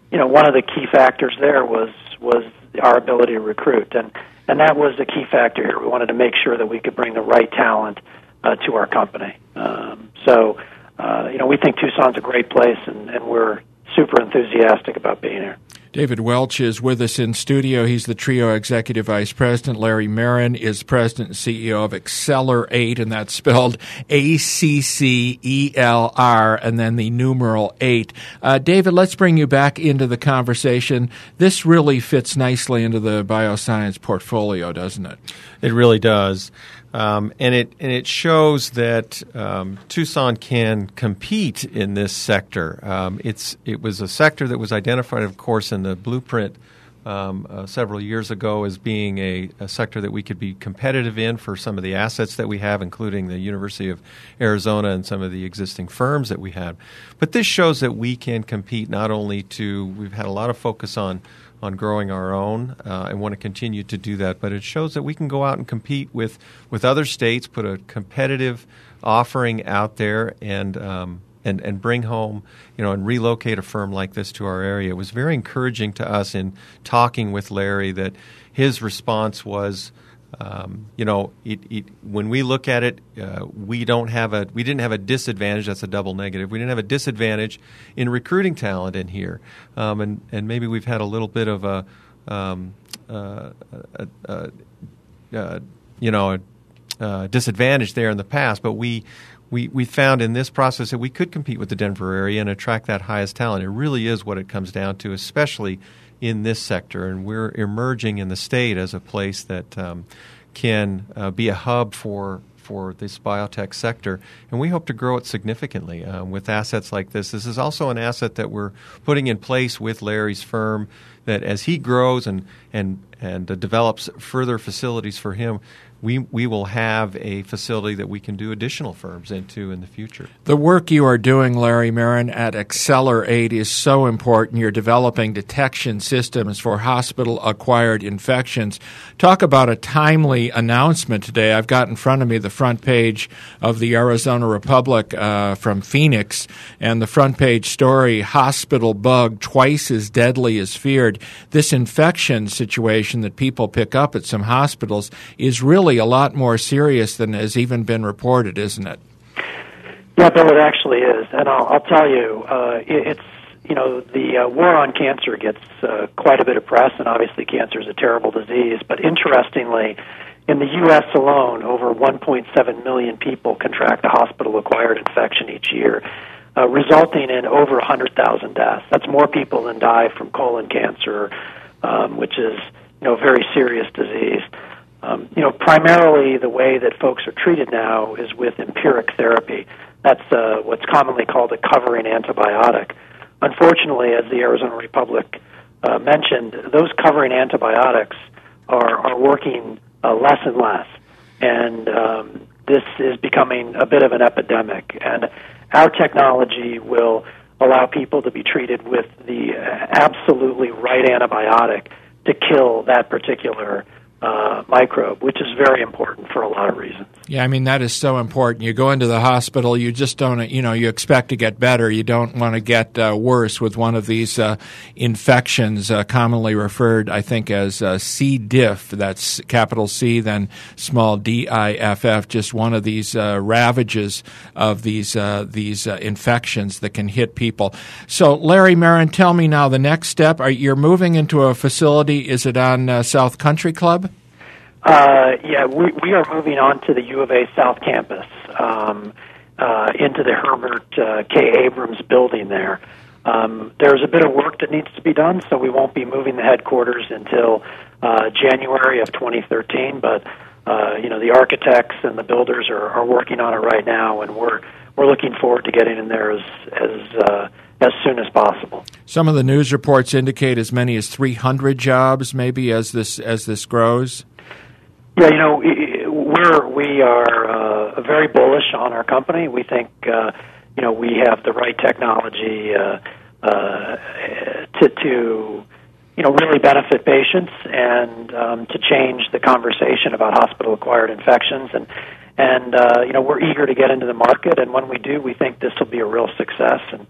you know, one of the key factors there was was our ability to recruit, and and that was the key factor here. We wanted to make sure that we could bring the right talent uh, to our company. Um, so, uh, you know, we think Tucson's a great place, and, and we're super enthusiastic about being here.
David Welch is with us in studio. He's the TRIO Executive Vice President. Larry Marin is President and C E O of Acceler eight, and that's spelled A C C E L R, and then the numeral eight. Uh, David, let's bring you back into the conversation. This really fits nicely into the bioscience portfolio, doesn't it?
It really does. Um, and it and it shows that um, Tucson can compete in this sector. Um, it's it was a sector that was identified, of course, in the blueprint um, uh, several years ago as being a, a sector that we could be competitive in for some of the assets that we have, including the University of Arizona and some of the existing firms that we have. But this shows that we can compete not only to we've had a lot of focus on. on growing our own uh, and want to continue to do that. But it shows that we can go out and compete with, with other states, put a competitive offering out there, and um, and and bring home, you know, and relocate a firm like this to our area. It was very encouraging to us in talking with Larry that his response was, Um, you know, it, it, when we look at it, uh, we don't have a we didn't have a disadvantage. That's a double negative. We didn't have a disadvantage in recruiting talent in here, um, and and maybe we've had a little bit of a, um, uh, a, a, a you know, a, a disadvantage there in the past. But we we we found in this process that we could compete with the Denver area and attract that highest talent. It really is what it comes down to, especially in this sector, and we're emerging in the state as a place that um, can uh, be a hub for for this biotech sector, and we hope to grow it significantly uh, with assets like this. This is also an asset that we're putting in place with Larry's firm, that as he grows and and and uh, develops further facilities for him, we we will have a facility that we can do additional firms into in the future.
The work you are doing, Larry Marin, at Acceler eight is so important. You're developing detection systems for hospital-acquired infections. Talk about a timely announcement today. I've got in front of me the front page of the Arizona Republic uh, from Phoenix, and the front page story, hospital bug twice as deadly as feared. This infection situation that people pick up at some hospitals is really a lot more serious than has even been reported, isn't it?
Yeah, Bill, it actually is. And I'll, I'll tell you, uh, it, it's, you know, the uh, war on cancer gets uh, quite a bit of press, and obviously cancer is a terrible disease. But interestingly, in the U S alone, over one point seven million people contract a hospital-acquired infection each year, uh, resulting in over one hundred thousand deaths. That's more people than die from colon cancer, um, which is, you know, a very serious disease. Um, you know, primarily the way that folks are treated now is with empiric therapy. That's uh, what's commonly called a covering antibiotic. Unfortunately, as the Arizona Republic uh, mentioned, those covering antibiotics are, are working uh, less and less. And um, this is becoming a bit of an epidemic. And our technology will allow people to be treated with the absolutely right antibiotic to kill that particular Uh, microbe, which is very important for a lot of reasons.
Yeah, I mean, that is so important. You go into the hospital, you just don't, you know, you expect to get better. You don't want to get uh, worse with one of these uh, infections, uh, commonly referred, I think, as uh, C. diff. That's capital C, then small d I f f, just one of these uh, ravages of these, uh, these uh, infections that can hit people. So, Larry Marin, tell me now the next step. Are you're moving into a facility, is it on uh, South Country Club?
Uh, yeah, we, we are moving on to the U of A South Campus, um, uh, into the Herbert uh, K. Abrams building there. Um, there's a bit of work that needs to be done, so we won't be moving the headquarters until uh, January of twenty thirteen. But uh, you know, the architects and the builders are, are working on it right now, and we're we're looking forward to getting in there as as uh, as soon as possible.
Some of the news reports indicate as many as three hundred jobs, maybe as this as this grows.
Yeah, you know, we're we are uh, very bullish on our company. We think uh, you know we have the right technology uh, uh, to to you know really benefit patients and um, to change the conversation about hospital-acquired infections. And and uh, you know we're eager to get into the market. And when we do, we think this will be a real success. And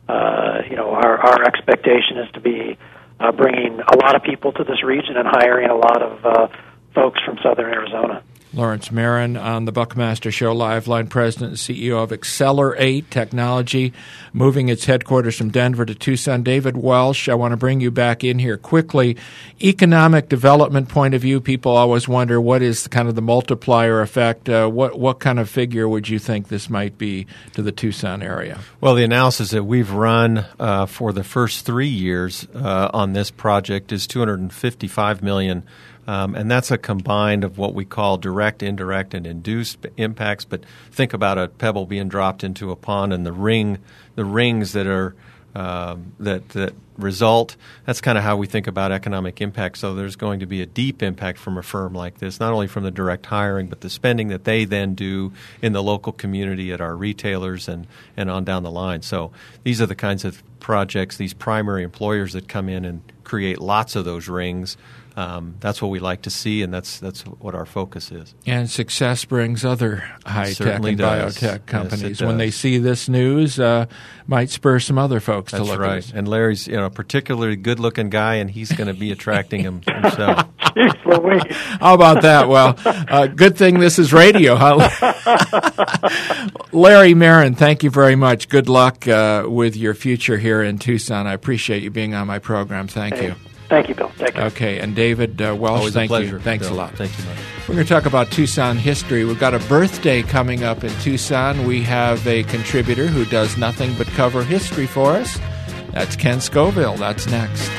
uh, you know, our, our expectation is to be uh, bringing a lot of people to this region and hiring a lot of uh, folks from southern Arizona.
Lawrence Marin on the Buckmaster Show, Liveline President and C E O of Accelerate Technology, moving its headquarters from Denver to Tucson. David Welsh, I want to bring you back in here quickly. Economic development point of view, people always wonder what is kind of the multiplier effect. Uh, what what kind of figure would you think this might be to the Tucson area?
Well, the analysis that we've run uh, for the first three years uh, on this project is two hundred fifty-five million dollars. Um, and that's a combined of what we call direct, indirect, and induced impacts. But think about a pebble being dropped into a pond and the ring, the rings that are um, that that result. That's kind of how we think about economic impact. So there's going to be a deep impact from a firm like this, not only from the direct hiring, but the spending that they then do in the local community at our retailers and, and on down the line. So these are the kinds of projects, these primary employers that come in and create lots of those rings. Um, that's what we like to see, and that's that's what our focus is.
And success brings other high-tech and
does.
biotech companies.
Yes,
when they see this news, uh, might spur some other folks
that's
to look
right.
at it.
And Larry's, you know, a particularly good-looking guy, and he's going to be attracting him himself.
Jeez Louise.
How about that? Well, uh, good thing this is radio, huh? Larry Marin, thank you very much. Good luck uh, with your future here in Tucson. I appreciate you being on my program. Thank
hey.
you.
Thank you, Bill. Take care.
Okay, and David uh, Welsh,
Always
thank
a pleasure,
you. Thanks
Bill.
a lot.
Thank you, Mike.
We're going to talk about Tucson history. We've got a birthday coming up in Tucson. We have a contributor who does nothing but cover history for us. That's Ken Scoville. That's next.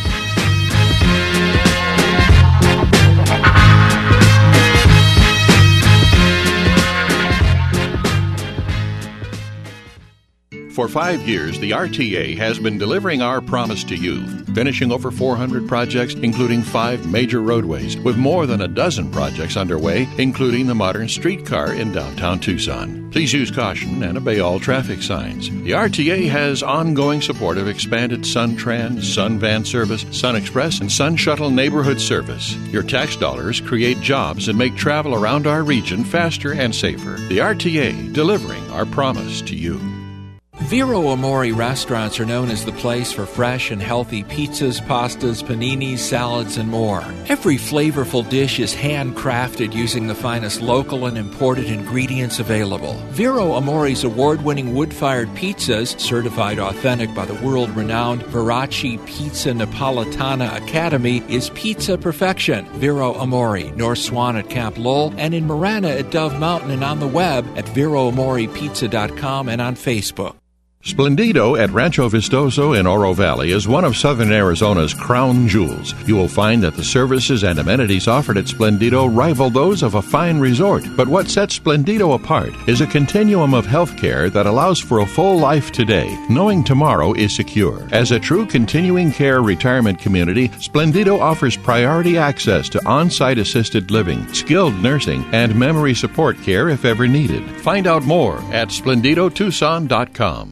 For five years, the R T A has been delivering our promise to you, finishing over four hundred projects, including five major roadways, with more than a dozen projects underway, including the modern streetcar in downtown Tucson. Please use caution and obey all traffic signs. The R T A has ongoing support of expanded SunTran, SunVan service, SunExpress, and Sun Shuttle neighborhood service. Your tax dollars create jobs and make travel around our region faster and safer. The R T A, delivering our promise to you.
Vero Amore restaurants are known as the place for fresh and healthy pizzas, pastas, paninis, salads, and more. Every flavorful dish is handcrafted using the finest local and imported ingredients available. Vero Amore's award-winning wood-fired pizzas, certified authentic by the world-renowned Verace Pizza Napolitana Academy, is pizza perfection. Vero Amore, North Swan at Camp Lowell, and in Marana at Dove Mountain, and on the web at vero amore pizza dot com and on Facebook.
Splendido at Rancho Vistoso in Oro Valley is one of southern Arizona's crown jewels. You will find that the services and amenities offered at Splendido rival those of a fine resort. But what sets Splendido apart is a continuum of health care that allows for a full life today, knowing tomorrow is secure. As a true continuing care retirement community, Splendido offers priority access to on-site assisted living, skilled nursing, and memory support care if ever needed. Find out more at splendido tucson dot com.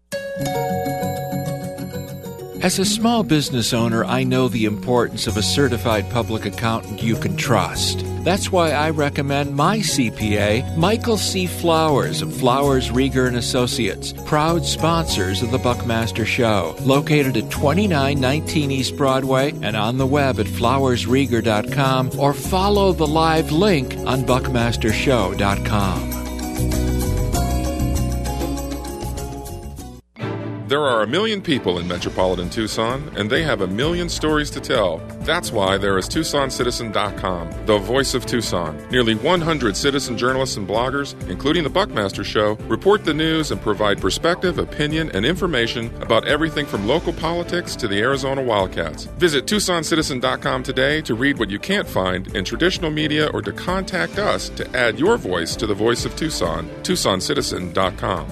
As a small business owner, I know the importance of a certified public accountant you can trust. That's why I recommend my C P A, Michael C. Flowers of Flowers, Rieger and Associates, proud sponsors of the Buckmaster Show, located at twenty-nine nineteen East Broadway and on the web at flowers rieger dot com, or follow the live link on buckmaster show dot com.
There are a million people in metropolitan Tucson, and they have a million stories to tell. That's why there is Tucson Citizen dot com, the voice of Tucson. Nearly one hundred citizen journalists and bloggers, including the Buckmaster Show, report the news and provide perspective, opinion, and information about everything from local politics to the Arizona Wildcats. Visit Tucson Citizen dot com today to read what you can't find in traditional media or to contact us to add your voice to the voice of Tucson. Tucson Citizen dot com.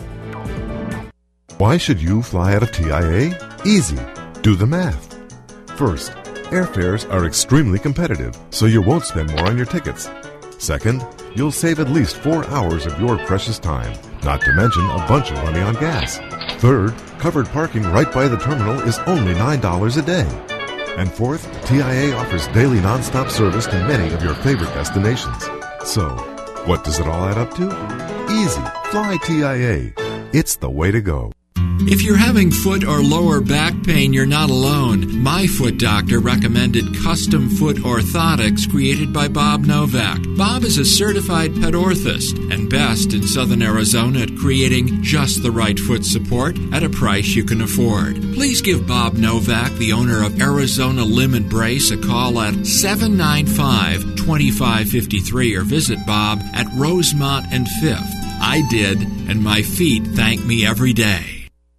Why should you fly out of T I A? Easy. Do the math. First, airfares are extremely competitive, so you won't spend more on your tickets. Second, you'll save at least four hours of your precious time, not to mention a bunch of money on gas. Third, covered parking right by the terminal is only nine dollars a day. And fourth, T I A offers daily nonstop service to many of your favorite destinations. So, what does it all add up to? Easy. Fly T I A. It's the way to go.
If you're having foot or lower back pain, you're not alone. My Foot Doctor recommended custom foot orthotics created by Bob Novak. Bob is a certified pet orthist and best in Southern Arizona at creating just the right foot support at a price you can afford. Please give Bob Novak, the owner of Arizona Limb and Brace, a call at seven nine five, two five five three or visit Bob at Rosemont and Fifth. I did, and my feet thank me every day.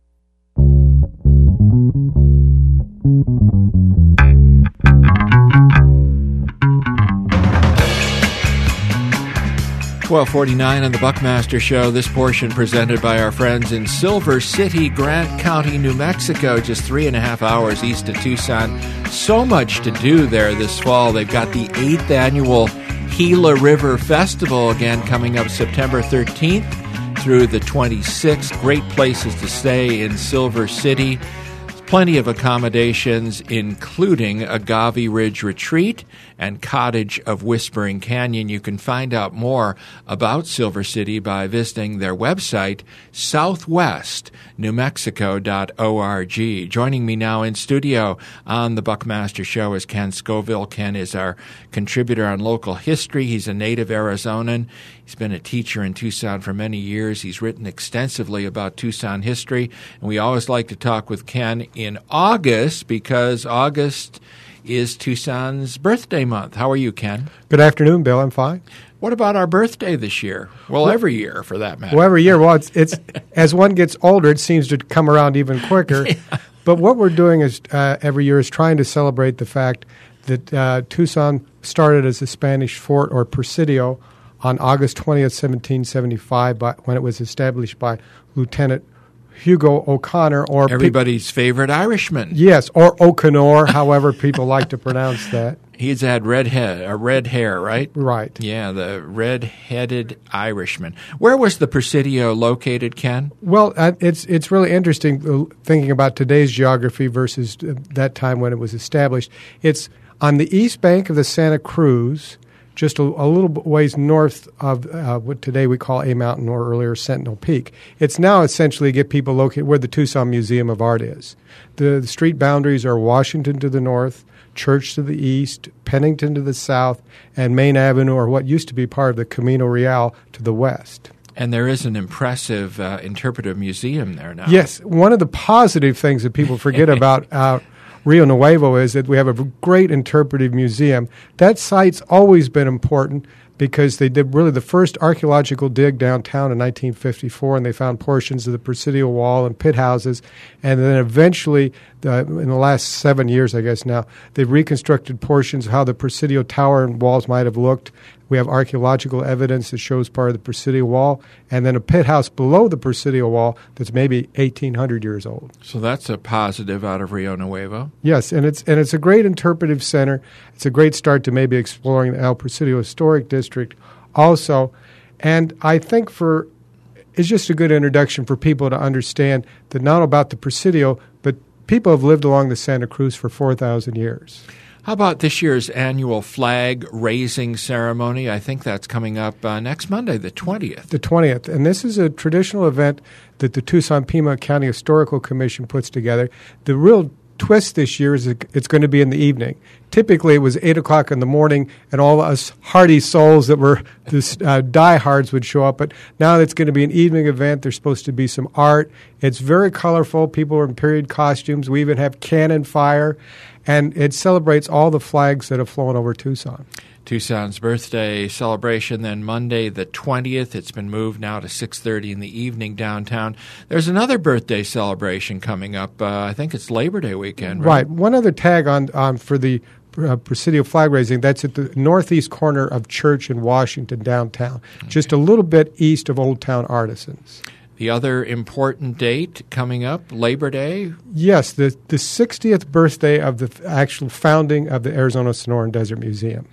twelve forty-nine on the Buckmaster Show. This portion presented by our friends in Silver City, Grant County, New Mexico, just three and a half hours east of Tucson. So much to do there this fall. They've got the eighth annual Gila River Festival again coming up September thirteenth through the twenty-sixth. Great places to stay in Silver City. Plenty of accommodations, including Agave Ridge Retreat and Cottage of Whispering Canyon. You can find out more about Silver City by visiting their website, southwest new mexico dot org. Joining me now in studio on the Buckmaster Show is Ken Scoville. Ken is our contributor on local history. He's a native Arizonan. He's been a teacher in Tucson for many years. He's written extensively about Tucson history, and we always like to talk with Ken in August because August is Tucson's birthday month. How are you, Ken?
Good afternoon, Bill. I'm fine.
What about our birthday this year? Well, well every year, for that matter.
Well, every year. Well, it's, it's as one gets older, it seems to come around even quicker. Yeah. But what we're doing is uh, every year is trying to celebrate the fact that uh, Tucson started as a Spanish fort or presidio on August twentieth, seventeen seventy-five, by, when it was established by Lieutenant Hugo O'Connor, or
everybody's pe- favorite Irishman.
Yes, or O'Connor, however people like to pronounce that.
He's had red head, uh, red hair, right?
Right.
Yeah, the red-headed Irishman. Where was the Presidio located, Ken?
Well, uh, it's it's really interesting uh, thinking about today's geography versus uh, that time when it was established. It's on the east bank of the Santa Cruz, just a, a little ways north of uh, what today we call A Mountain or earlier Sentinel Peak. It's now essentially to get people located where the Tucson Museum of Art is. The, the street boundaries are Washington to the north, Church to the east, Pennington to the south, and Main Avenue, or what used to be part of the Camino Real, to the west.
And there is an impressive uh, interpretive museum there now.
Yes. One of the positive things that people forget about uh, Rio Nuevo is that we have a great interpretive museum. That site's always been important because they did really the first archaeological dig downtown in nineteen fifty-four, and they found portions of the Presidio Wall and pit houses. And then eventually, uh, in the last seven years, I guess now, they've reconstructed portions of how the Presidio Tower and walls might have looked. We have archaeological evidence that shows part of the Presidio Wall, and then a pit house below the Presidio Wall that's maybe eighteen hundred years old.
So that's a positive out of Rio Nuevo.
Yes, and it's and it's a great interpretive center. It's a great start to maybe exploring the El Presidio Historic District also. And I think for it's just a good introduction for people to understand that not about the Presidio, but people have lived along the Santa Cruz for four thousand years.
How about this year's annual flag raising ceremony? I think that's coming up uh, next Monday, the twentieth.
The twentieth. And this is a traditional event that the Tucson-Pima County Historical Commission puts together. The real twist this year is it's going to be in the evening. Typically, it was eight o'clock in the morning, and all us hardy souls that were this, uh, diehards would show up. But now it's going to be an evening event. There's supposed to be some art. It's very colorful. People are in period costumes. We even have cannon fire. And it celebrates all the flags that have flown over Tucson.
Tucson's birthday celebration then Monday the twentieth. It's been moved now to six thirty in the evening downtown. There's another birthday celebration coming up. Uh, I think it's Labor Day weekend, right?
Right. One other tag on, on for the uh, Presidio flag raising, that's at the northeast corner of Church in Washington downtown, okay. Just a little bit east of Old Town Artisans.
The other important date coming up, Labor Day?
Yes, the, the sixtieth birthday of the f- actual founding of the Arizona Sonoran Desert Museum.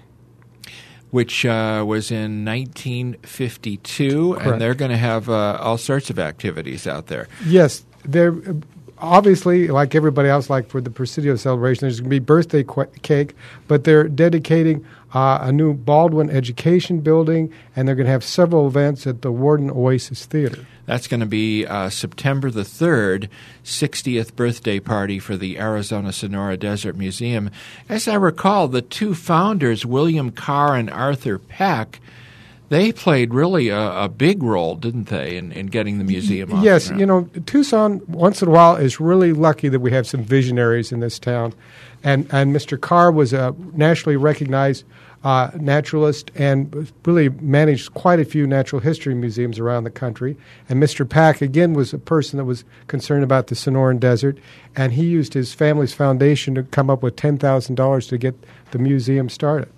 Which uh, was in nineteen fifty-two,
Correct.
And they're going to have uh, all sorts of activities out there.
Yes, they're obviously, like everybody else, like for the Presidio celebration, there's going to be birthday qu- cake, but they're dedicating uh, a new Baldwin Education Building, and they're going to have several events at the Warden Oasis Theater.
That's going to be uh, September the third, sixtieth birthday party for the Arizona Sonora Desert Museum. As I recall, the two founders, William Carr and Arthur Peck, they played really a, a big role, didn't they, in, in getting the museum off
Yes,
the ground?
you know, Tucson, once in a while, is really lucky that we have some visionaries in this town. And, and Mister Carr was a nationally recognized uh, naturalist and really managed quite a few natural history museums around the country. And Mister Pack, again, was a person that was concerned about the Sonoran Desert, and he used his family's foundation to come up with ten thousand dollars to get the museum started.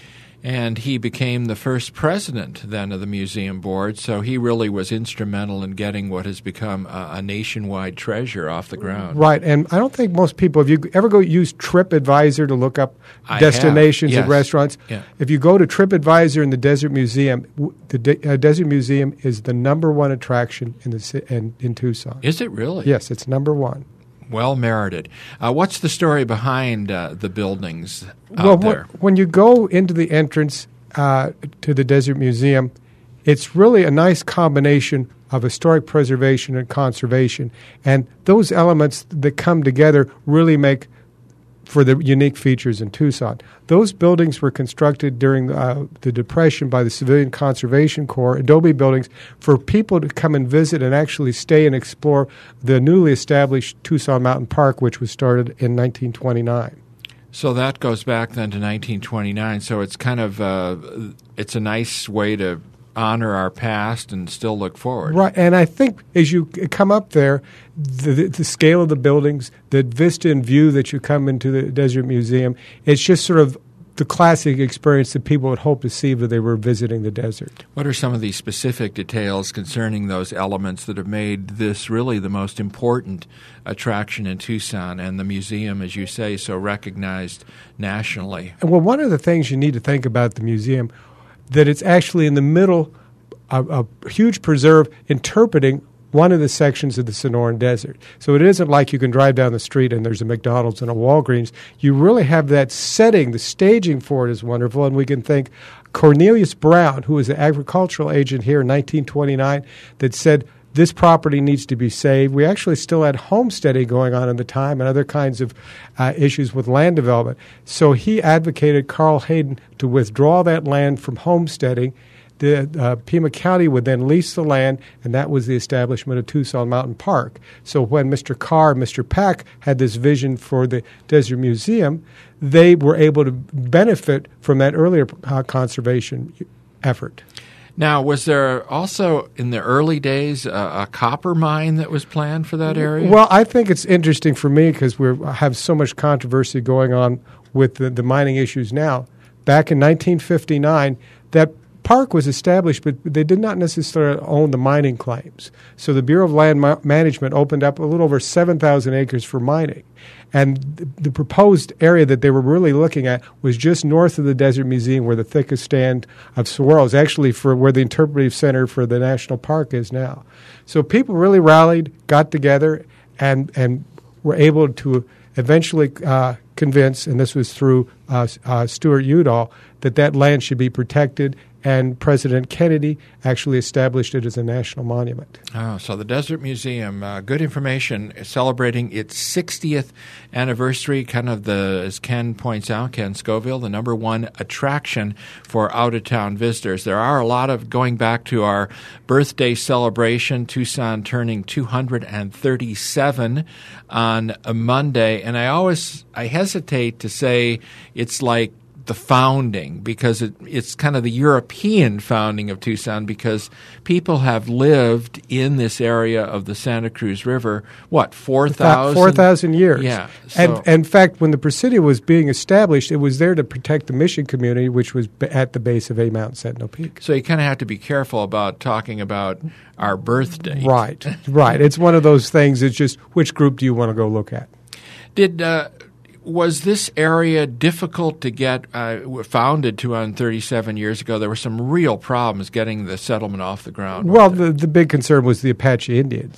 And he became the first president then of the museum board, so he really was instrumental in getting what has become a, a nationwide treasure off the ground.
Right, and I don't think most people, if you ever go use TripAdvisor to look up
I
destinations
have, yes.
and restaurants,
Yeah.
if you go to TripAdvisor in the Desert Museum, w- the De- uh, Desert Museum is the number one attraction in the ci- in, in Tucson.
Is it really?
Yes, it's number one.
Well merited. Uh, what's the story behind uh, the buildings out
well,
there?
wh- when you go into the entrance uh, to the Desert Museum, it's really a nice combination of historic preservation and conservation. And those elements that come together really make for the unique features in Tucson. Those buildings were constructed during uh, the Depression by the Civilian Conservation Corps, adobe buildings, for people to come and visit and actually stay and explore the newly established Tucson Mountain Park, which was started in nineteen twenty-nine.
So that goes back then to nineteen twenty-nine. So it's kind of uh, it's a nice way to honor our past and still look forward.
Right, and I think as you come up there, the, the, the scale of the buildings, the vista and view that you come into the Desert Museum, it's just sort of the classic experience that people would hope to see if they were visiting the desert.
What are some of the specific details concerning those elements that have made this really the most important attraction in Tucson and the museum, as you say, so recognized nationally?
Well, one of the things you need to think about the museum, that it's actually in the middle of a huge preserve interpreting one of the sections of the Sonoran Desert. So it isn't like you can drive down the street and there's a McDonald's and a Walgreens. You really have that setting. The staging for it is wonderful, and we can think Cornelius Brown, who was an agricultural agent here in nineteen twenty-nine, that said this property needs to be saved. We actually still had homesteading going on at the time and other kinds of uh, issues with land development. So he advocated Carl Hayden to withdraw that land from homesteading. The uh, Pima County would then lease the land, and that was the establishment of Tucson Mountain Park. So when Mister Carr and Mister Pack had this vision for the Desert Museum, they were able to benefit from that earlier uh, conservation effort.
Now, was there also in the early days a, a copper mine that was planned for that area?
Well, I think it's interesting for me because we have so much controversy going on with the, the mining issues now. Back in nineteen fifty-nine, that park was established, but they did not necessarily own the mining claims. So the Bureau of Land Ma- Management opened up a little over seven thousand acres for mining. And the, the proposed area that they were really looking at was just north of the Desert Museum, where the thickest stand of saguaro is actually for where the interpretive center for the national park is now. So people really rallied, got together, and, and were able to eventually uh, convince, and this was through uh, uh, Stuart Udall, that that land should be protected, and President Kennedy actually established it as a national monument.
Oh, so the Desert Museum, uh, good information, celebrating its sixtieth anniversary, kind of the, as Ken points out, Ken Scoville, the number one attraction for out-of-town visitors. There are a lot of, going back to our birthday celebration, Tucson turning two hundred thirty-seven on a Monday, and I always, I hesitate to say it's like the founding, because it, it's kind of the European founding of Tucson, because people have lived in this area of the Santa Cruz River, what, four thousand?
four thousand years.
Yeah.
So. And, and in fact, when the Presidio was being established, it was there to protect the mission community, which was at the base of A Mount Sentinel Peak.
So you kind of have to be careful about talking about our birthday.
Right, right. It's one of those things, it's just which group do you want to go look at?
Did... Uh, Was this area difficult to get uh, founded two hundred thirty-seven years ago? There were some real problems getting the settlement off the ground.
Well, the, the big concern was the Apache Indians.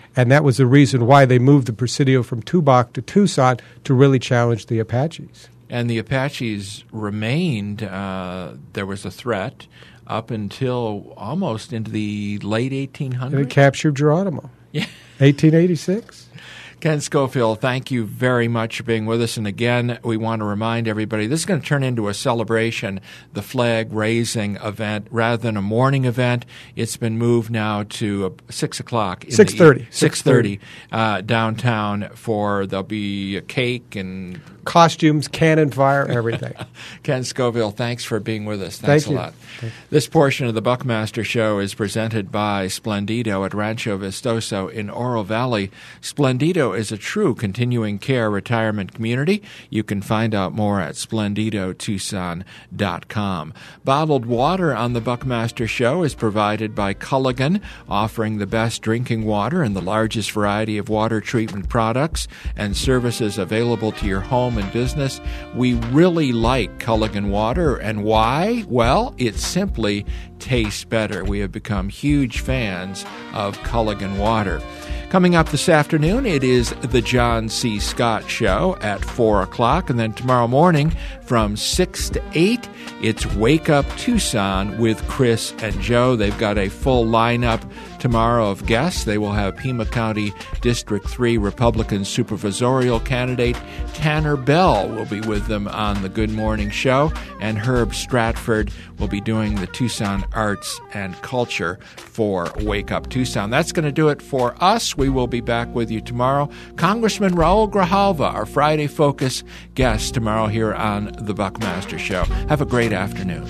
And that was the reason why they moved the Presidio from Tubac to Tucson to really challenge the Apaches.
And the Apaches remained, uh, there was a threat up until almost into the late eighteen hundreds.
And it captured Geronimo.
Yeah.
eighteen eighty-six.
Ken Schofield, thank you very much for being with us. And again, we want to remind everybody, this is going to turn into a celebration, the flag-raising event, rather than a morning event. It's been moved now to uh, six o'clock.
six thirty.
six thirty uh, downtown for, there'll be a cake and
costumes, cannon fire, everything.
Ken Schofield, thanks for being with us. Thanks
Thank
a
you.
lot. This portion of the Buckmaster Show is presented by Splendido at Rancho Vistoso in Oro Valley. Splendido is a true continuing care retirement community. You can find out more at splendido tucson dot com. Bottled water on the Buckmaster Show is provided by Culligan, offering the best drinking water and the largest variety of water treatment products and services available to your home and business. We really like Culligan water, and why? Well, it simply tastes better. We have become huge fans of Culligan water. Coming up this afternoon, it is the John C. Scott Show at four o'clock. And then tomorrow morning from six to eight, it's Wake Up Tucson with Chris and Joe. They've got a full lineup tomorrow of guests. They will have Pima County District three Republican supervisorial candidate Tanner Bell will be with them on the Good Morning Show. And Herb Stratford will be doing the Tucson Arts and Culture for Wake Up Tucson. That's going to do it for us. We will be back with you tomorrow. Congressman Raul Grijalva, our Friday Focus guest tomorrow here on the Buckmaster Show. Have a great afternoon.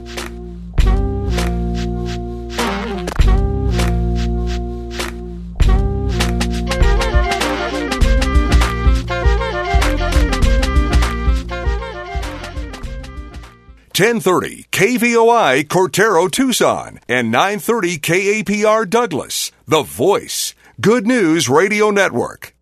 ten thirty K V O I Cortero Tucson and nine thirty K A P R Douglas. The Voice. Good News Radio Network.